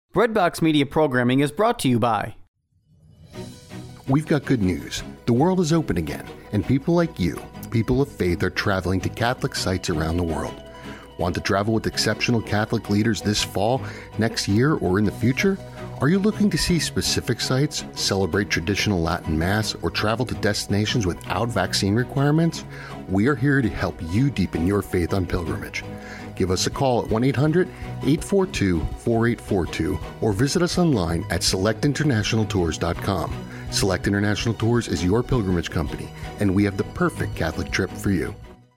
Breadbox Media programming is brought to you by... We've got good news. The world is open again, and people like you, people of faith, are traveling to Catholic sites around the world. Want to travel with exceptional Catholic leaders this fall, next year, or in the future? Are you looking to see specific sites, celebrate traditional Latin Mass, or travel to destinations without vaccine requirements? We are here to help you deepen your faith on pilgrimage. Give us a call at 1-800-842-4842 or visit us online at selectinternationaltours.com. Select International Tours is your pilgrimage company, and we have the perfect Catholic trip for you.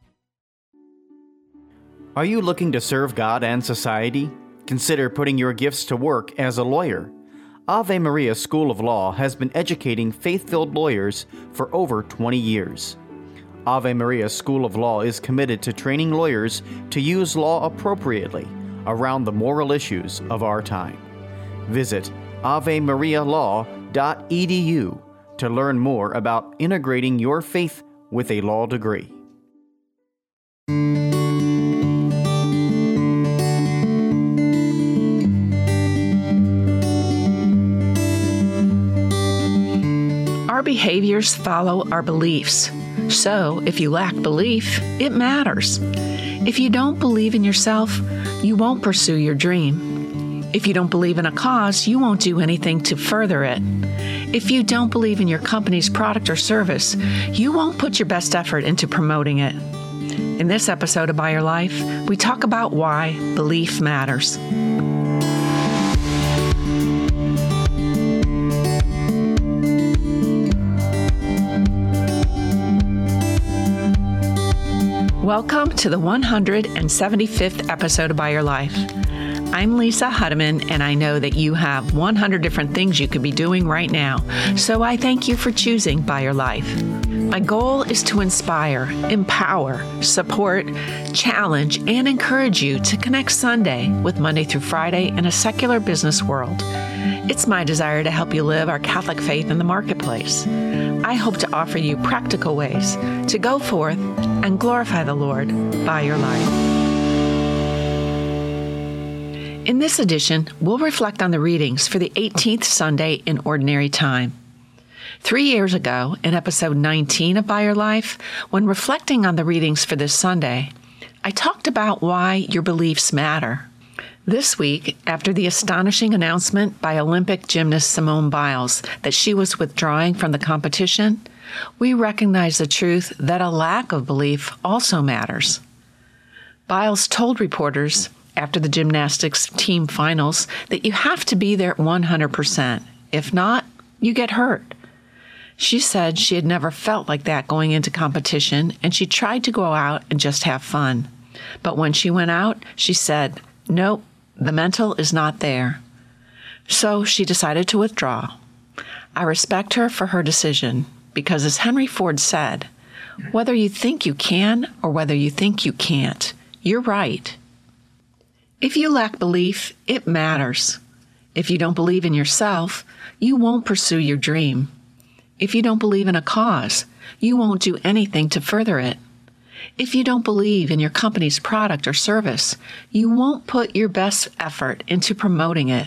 Are you looking to serve God and society? Consider putting your gifts to work as a lawyer. Ave Maria School of Law has been educating faith-filled lawyers for over 20 years. Ave Maria School of Law is committed to training lawyers to use law appropriately around the moral issues of our time. Visit avemarialaw.edu to learn more about integrating your faith with a law degree. Our behaviors follow our beliefs. So, if you lack belief, it matters. If you don't believe in yourself, you won't pursue your dream. If you don't believe in a cause, you won't do anything to further it. If you don't believe in your company's product or service, you won't put your best effort into promoting it. In this episode of By Your Life, we talk about why belief matters. Welcome to the 175th episode of By Your Life. I'm Lisa Huddeman, and I know that you have 100 different things you could be doing right now, so I thank you for choosing By Your Life. My goal is to inspire, empower, support, challenge, and encourage you to connect Sunday with Monday through Friday in a secular business world. It's my desire to help you live our Catholic faith in the marketplace. I hope to offer you practical ways to go forth and glorify the Lord by your life. In this edition, we'll reflect on the readings for the 18th Sunday in Ordinary Time. 3 years ago, in episode 19 of By Your Life, when reflecting on the readings for this Sunday, I talked about why your beliefs matter. This week, after the astonishing announcement by Olympic gymnast Simone Biles that she was withdrawing from the competition, we recognize the truth that a lack of belief also matters. Biles told reporters after the gymnastics team finals that you have to be there at 100%. If not, you get hurt. She said she had never felt like that going into competition, and she tried to go out and just have fun. But when she went out, she said, "Nope, the mental is not there." So she decided to withdraw. I respect her for her decision because, as Henry Ford said, whether you think you can or whether you think you can't, you're right. If you lack belief, it matters. If you don't believe in yourself, you won't pursue your dream. If you don't believe in a cause, you won't do anything to further it. If you don't believe in your company's product or service, you won't put your best effort into promoting it.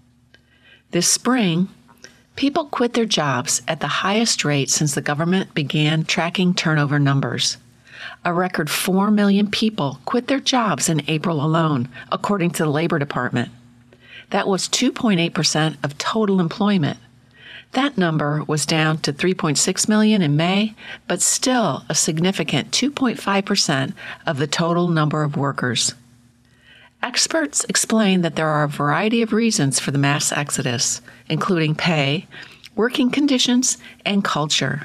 This spring, people quit their jobs at the highest rate since the government began tracking turnover numbers. A record 4 million people quit their jobs in April alone, according to the Labor Department. That was 2.8% of total employment. That number was down to 3.6 million in May, but still a significant 2.5% of the total number of workers. Experts explain that there are a variety of reasons for the mass exodus, including pay, working conditions, and culture.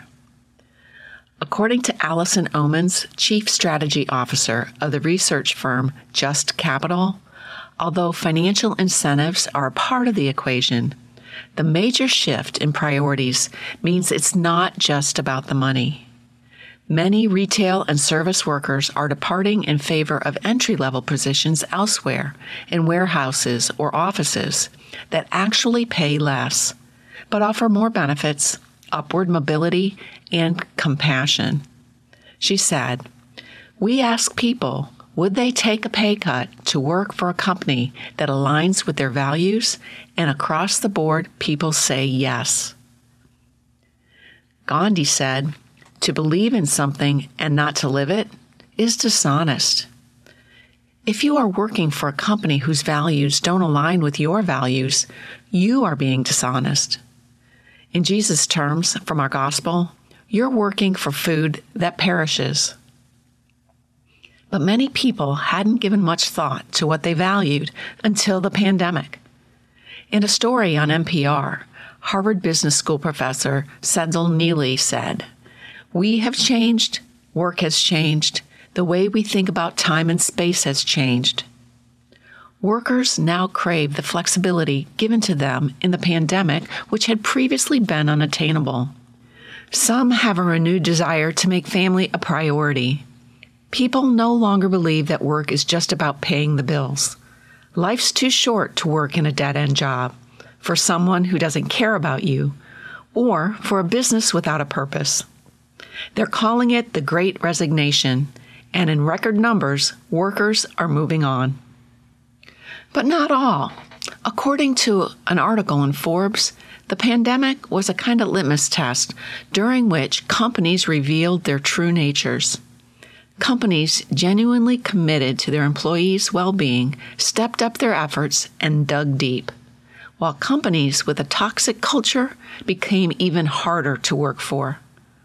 According to Allison Omens, Chief Strategy Officer of the research firm Just Capital, although financial incentives are a part of the equation, the major shift in priorities means it's not just about the money. Many retail and service workers are departing in favor of entry-level positions elsewhere in warehouses or offices that actually pay less, but offer more benefits, upward mobility, and compassion. She said, "We ask people, Would they take a pay cut to work for a company that aligns with their values? And across the board, people say yes. Gandhi said, "To believe in something and not to live it is dishonest." If you are working for a company whose values don't align with your values, you are being dishonest. In Jesus' terms from our gospel, you're working for food that perishes. But many people hadn't given much thought to what they valued until the pandemic. In a story on NPR, Harvard Business School professor Sendhil Neely said, "We have changed, work has changed, the way we think about time and space has changed." Workers now crave the flexibility given to them in the pandemic, which had previously been unattainable. Some have a renewed desire to make family a priority. People no longer believe that work is just about paying the bills. Life's too short to work in a dead-end job, for someone who doesn't care about you, or for a business without a purpose. They're calling it the Great Resignation, and in record numbers, workers are moving on. But not all. According to an article in Forbes, the pandemic was a kind of litmus test during which companies revealed their true natures. Companies genuinely committed to their employees' well-being stepped up their efforts and dug deep, while companies with a toxic culture became even harder to work for.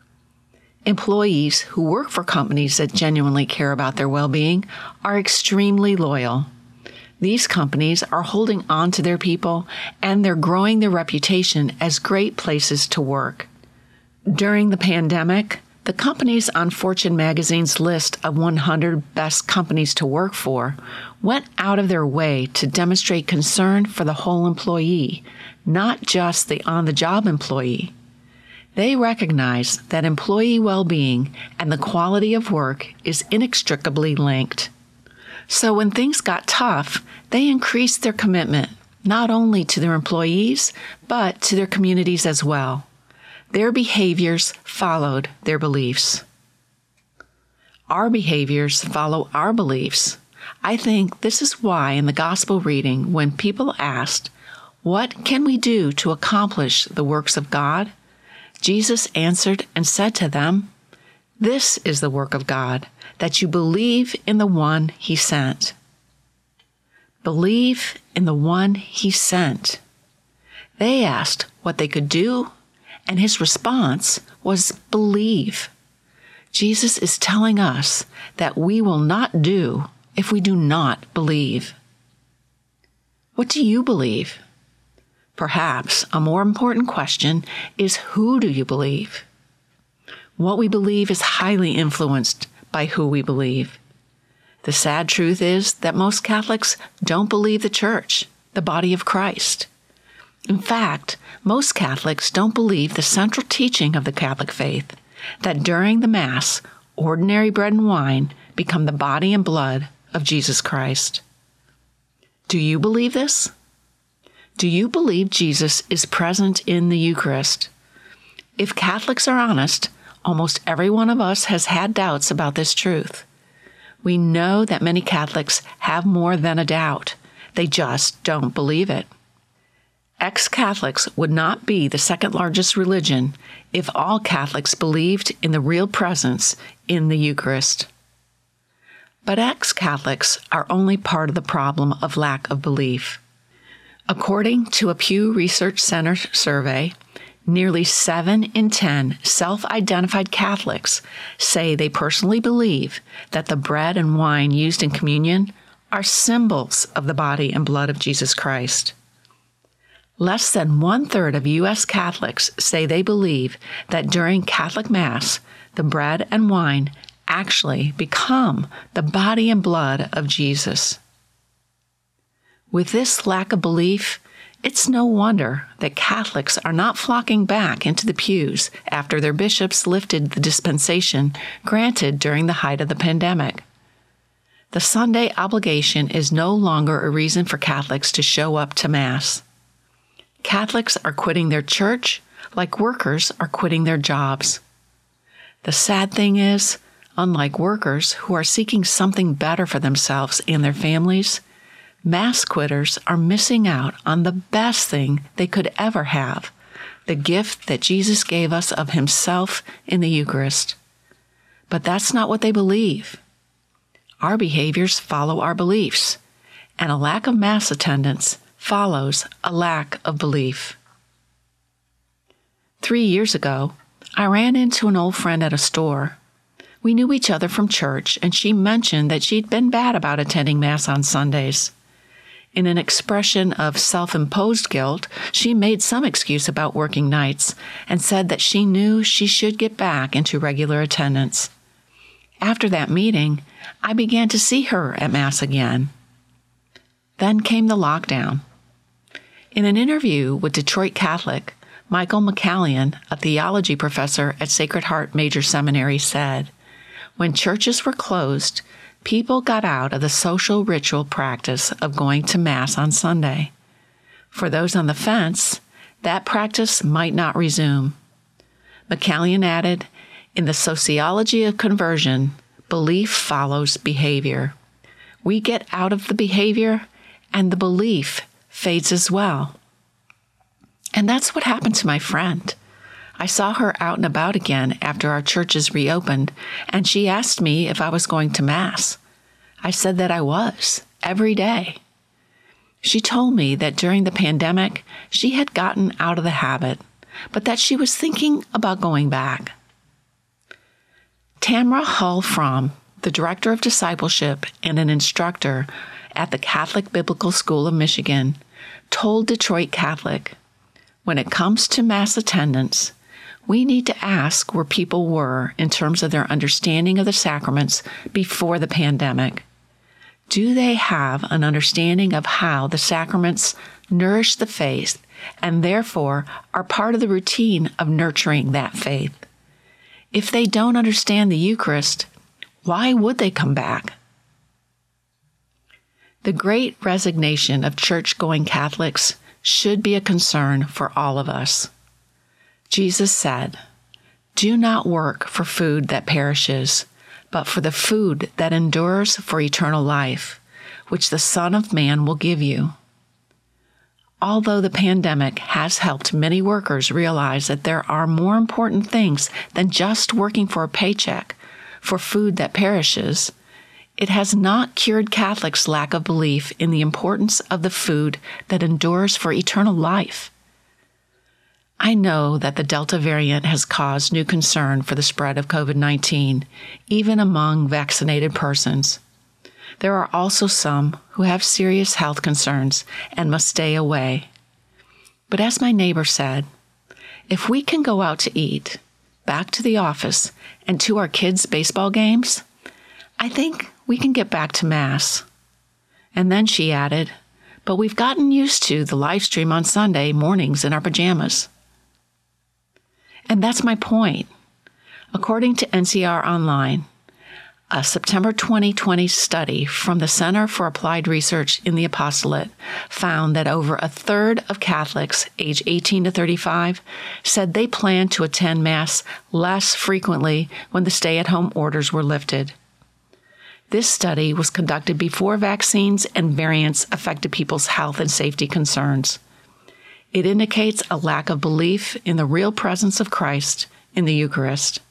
Employees who work for companies that genuinely care about their well-being are extremely loyal. These companies are holding on to their people, and they're growing their reputation as great places to work. During the pandemic, the companies on Fortune magazine's list of 100 best companies to work for went out of their way to demonstrate concern for the whole employee, not just the on-the-job employee. They recognize that employee well-being and the quality of work is inextricably linked. So when things got tough, they increased their commitment, not only to their employees, but to their communities as well. Their behaviors followed their beliefs. Our behaviors follow our beliefs. I think this is why in the gospel reading, when people asked, "What can we do to accomplish the works of God?" Jesus answered and said to them, "This is the work of God, that you believe in the one He sent." Believe in the one He sent. They asked what they could do, and His response was believe. Jesus is telling us that we will not do if we do not believe. What do you believe? Perhaps a more important question is, who do you believe? What we believe is highly influenced by who we believe. The sad truth is that most Catholics don't believe the Church, the body of Christ. In fact, most Catholics don't believe the central teaching of the Catholic faith, that during the Mass, ordinary bread and wine become the body and blood of Jesus Christ. Do you believe this? Do you believe Jesus is present in the Eucharist? If Catholics are honest, almost every one of us has had doubts about this truth. We know that many Catholics have more than a doubt. They just don't believe it. Ex-Catholics would not be the second largest religion if all Catholics believed in the real presence in the Eucharist. But ex-Catholics are only part of the problem of lack of belief. According to a Pew Research Center survey, nearly 7 in 10 self-identified Catholics say they personally believe that the bread and wine used in communion are symbols of the body and blood of Jesus Christ. Less than 1/3 of U.S. Catholics say they believe that during Catholic Mass, the bread and wine actually become the body and blood of Jesus. With this lack of belief, it's no wonder that Catholics are not flocking back into the pews after their bishops lifted the dispensation granted during the height of the pandemic. The Sunday obligation is no longer a reason for Catholics to show up to Mass. Catholics are quitting their church like workers are quitting their jobs. The sad thing is, Unlike workers who are seeking something better for themselves and their families, Mass quitters are missing out on the best thing they could ever have, the gift that Jesus gave us of Himself in the Eucharist. But that's not what they believe. Our behaviors follow our beliefs, and a lack of Mass attendance follows a lack of belief. 3 years ago, I ran into an old friend at a store. We knew each other from church, and she mentioned that she'd been bad about attending Mass on Sundays. In an expression of self-imposed guilt, she made some excuse about working nights and said that she knew she should get back into regular attendance. After that meeting, I began to see her at Mass again. Then came the lockdown. In an interview with Detroit Catholic, Michael McCallion, a theology professor at Sacred Heart Major Seminary, said, "When churches were closed, people got out of the social ritual practice of going to Mass on Sunday. For those on the fence, that practice might not resume." McCallion added, "In the sociology of conversion, belief follows behavior. We get out of the behavior, and the belief fades as well." And that's what happened to my friend. I saw her out and about again after our churches reopened, and she asked me if I was going to Mass. I said that I was, every day. She told me that during the pandemic, she had gotten out of the habit, but that she was thinking about going back. Tamra Hull-Fromm, the Director of Discipleship and an instructor at the Catholic Biblical School of Michigan, told Detroit Catholic, "When it comes to Mass attendance, we need to ask where people were in terms of their understanding of the sacraments before the pandemic. Do they have an understanding of how the sacraments nourish the faith and therefore are part of the routine of nurturing that faith? If they don't understand the Eucharist, why would they come back?" The great resignation of church-going Catholics should be a concern for all of us. Jesus said, "Do not work for food that perishes, but for the food that endures for eternal life, which the Son of Man will give you." Although the pandemic has helped many workers realize that there are more important things than just working for a paycheck, for food that perishes, it has not cured Catholics' lack of belief in the importance of the food that endures for eternal life. I know that the Delta variant has caused new concern for the spread of COVID-19, even among vaccinated persons. There are also some who have serious health concerns and must stay away. But as my neighbor said, if we can go out to eat, back to the office, and to our kids' baseball games, I think we can get back to Mass. And then she added, "But we've gotten used to the live stream on Sunday mornings in our pajamas." And that's my point. According to NCR Online, a September 2020 study from the Center for Applied Research in the Apostolate found that over a third of Catholics age 18 to 35 said they planned to attend Mass less frequently when the stay-at-home orders were lifted. This study was conducted before vaccines and variants affected people's health and safety concerns. It indicates a lack of belief in the real presence of Christ in the Eucharist.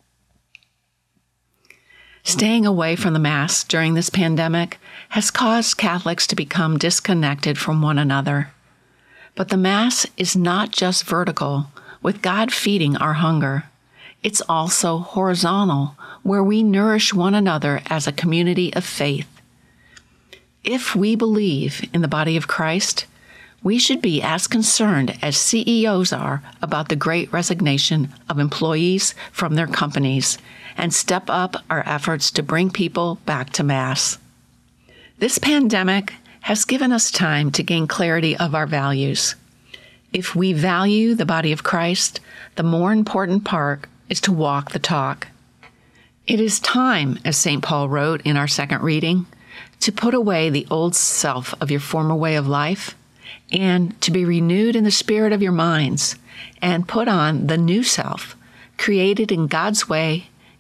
Staying away from the Mass during this pandemic has caused Catholics to become disconnected from one another. But the Mass is not just vertical, with God feeding our hunger. It's also horizontal, where we nourish one another as a community of faith. If we believe in the body of Christ, we should be as concerned as CEOs are about the great resignation of employees from their companies and step up our efforts to bring people back to Mass. This pandemic has given us time to gain clarity of our values. If we value the body of Christ, the more important part is to walk the talk. It is time, as St. Paul wrote in our second reading, to put away the old self of your former way of life and to be renewed in the spirit of your minds and put on the new self, created in God's way,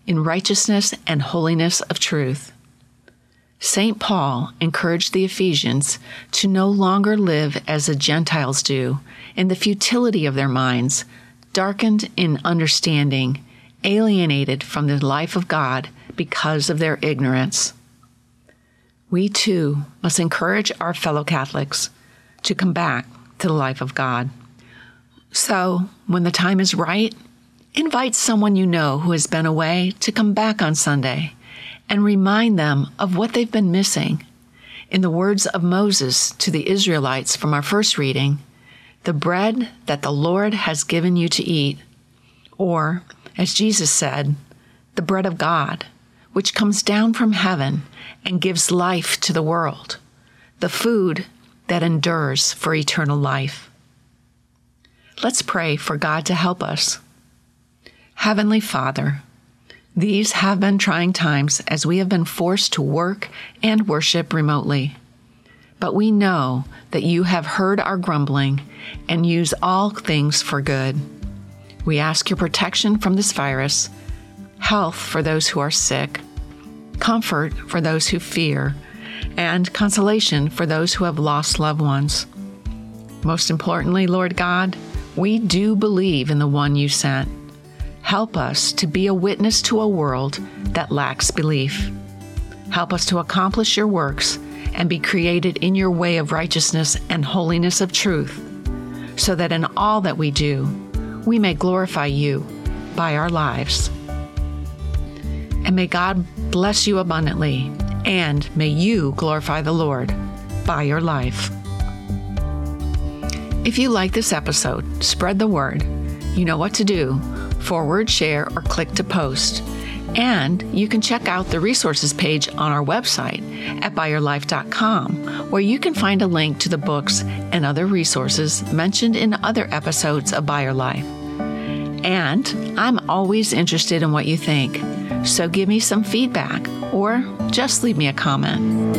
in righteousness and holiness of truth. St. Paul encouraged the Ephesians to no longer live as the Gentiles do, in the futility of their minds, darkened in understanding, alienated from the life of God because of their ignorance. We too must encourage our fellow Catholics to come back to the life of God. So, when the time is right, invite someone you know who has been away to come back on Sunday and remind them of what they've been missing. In the words of Moses to the Israelites from our first reading, "The bread that the Lord has given you to eat," or, as Jesus said, "the bread of God, which comes down from heaven and gives life to the world, the food that endures for eternal life." Let's pray for God to help us. Heavenly Father, these have been trying times as we have been forced to work and worship remotely. But we know that you have heard our grumbling and use all things for good. We ask your protection from this virus, health for those who are sick, comfort for those who fear, and consolation for those who have lost loved ones. Most importantly, Lord God, we do believe in the one you sent. Help us to be a witness to a world that lacks belief. Help us to accomplish your works and be created in your way of righteousness and holiness of truth, so that in all that we do, we may glorify you by our lives. And may God bless you abundantly, and may you glorify the Lord by your life. If you like this episode, spread the word. You know what to do. Forward, share, or click to post. And you can check out the resources page on our website at byyourlife.com, where you can find a link to the books and other resources mentioned in other episodes of By Your Life. And I'm always interested in what you think, so give me some feedback or just leave me a comment.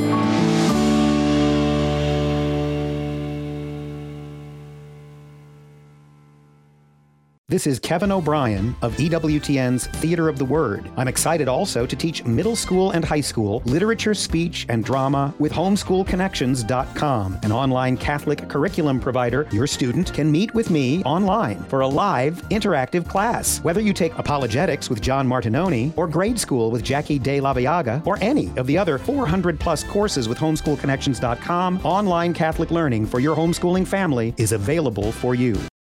This is Kevin O'Brien of EWTN's Theater of the Word. I'm excited also to teach middle school and high school literature, speech, and drama with homeschoolconnections.com, an online Catholic curriculum provider. Your student can meet with me online for a live, interactive class. Whether you take apologetics with John Martinoni, or grade school with Jackie De La Viaga, or any of the other 400-plus courses with homeschoolconnections.com, online Catholic learning for your homeschooling family is available for you.